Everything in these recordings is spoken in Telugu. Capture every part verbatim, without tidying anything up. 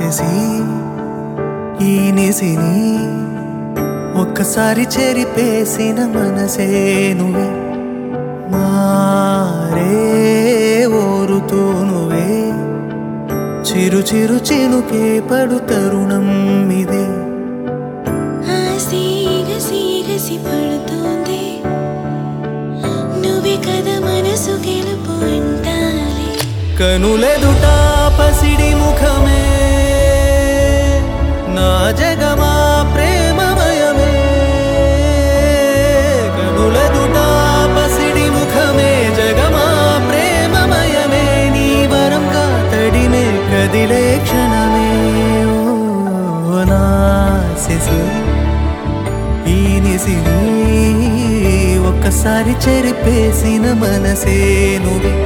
నాశసి ఈ నిసిని ఒక్కసారి చెరిపేసిన మనసే నువ్వే మారే ఓరుతూ నువ్వే చిరు చిరు చినుకే పడు తరుణం ఇదే ఆసిగసిగసి పడుతోంది నువ్వే కదా మనసు గెలుపు అంటాలి కనులెదుట పసిడి ముఖమే నా జగమా ప్రేమమయమే కనులెదుట పసిడి ముఖమే జగమా ప్రేమమయమే నీ వరంగా తడిమే కదిలే క్షణమే ఓ నాశసి ఈ నిసిని ఒక్కసారి చెరిపేసిన మనసే నువ్వే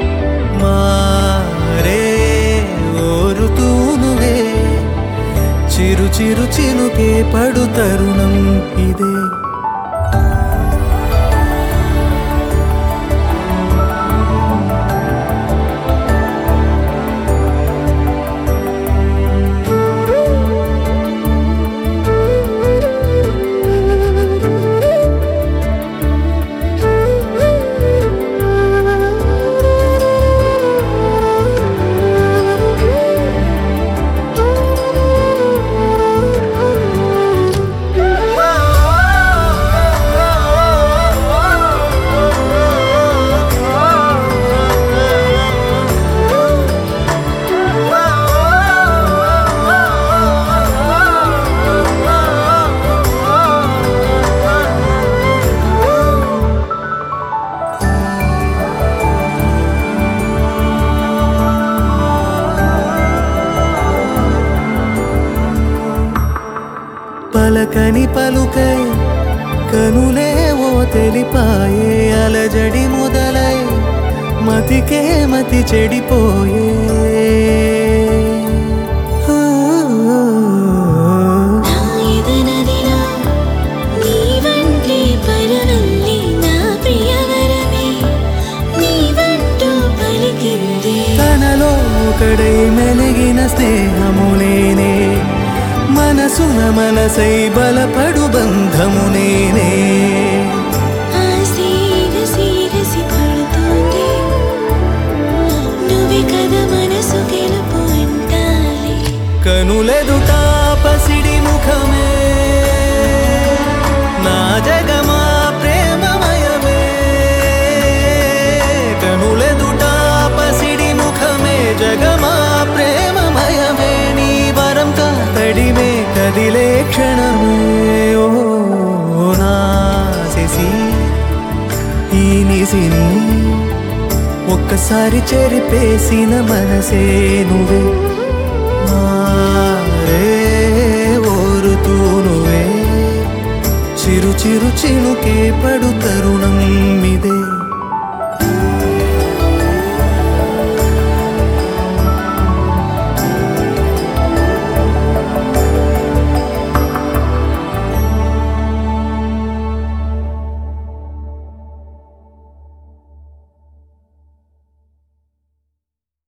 మారే ఓరుతూ నువ్వే చిరు చిరు చినుకే పడు తరుణం ఇదే పలకని పలుకై కనులే ఓ తెలిపాయే అలజడి మొదలై మతికే మతి చెడిపోయే నా ఎదనదిలో నీ వంటి పరవళ్ళి నా ప్రియవరమే నీ వంటూ పలికింది తనలో ఒకడై మెలిగిన స్నేహమునేనే మనసున మనసై బలపడు బంధము నేనే ఆసిగసిగసి పడుతోంది నువ్వే కదా మనసు గెలుపు అంటాలి కనులెదుట పసిడి ముఖమే నా జగమా ప్రేమమయమే కనులెదుట పసిడి ముఖమే జగమా ప్రేమమయమే నీ వరం కాతడిమే కదిలే క్షణమే ఓ నాశసి ఈ నిసిని ఒక్కసారి చెరిపేసిన మనసే నువ్వే మారే ఓరుతూ నువ్వే చిరు చిరు చినుకే పడు తరుణం ఇదే